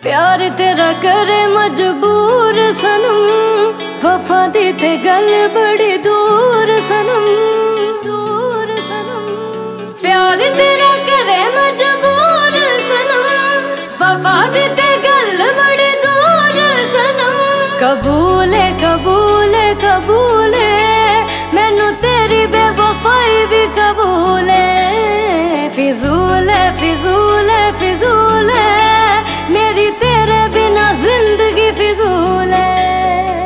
प्यार तेरा करे मजबूर सनम, वफा दी ते गल बड़ी दूर सनम, दूर सनम। प्यार तेरा करे मजबूर सनम, वफा दी ते गल बड़ी दूर सनम। कबूल है कबूल है कबूल है, मैनू तेरी बेवफाई भी कबूल है।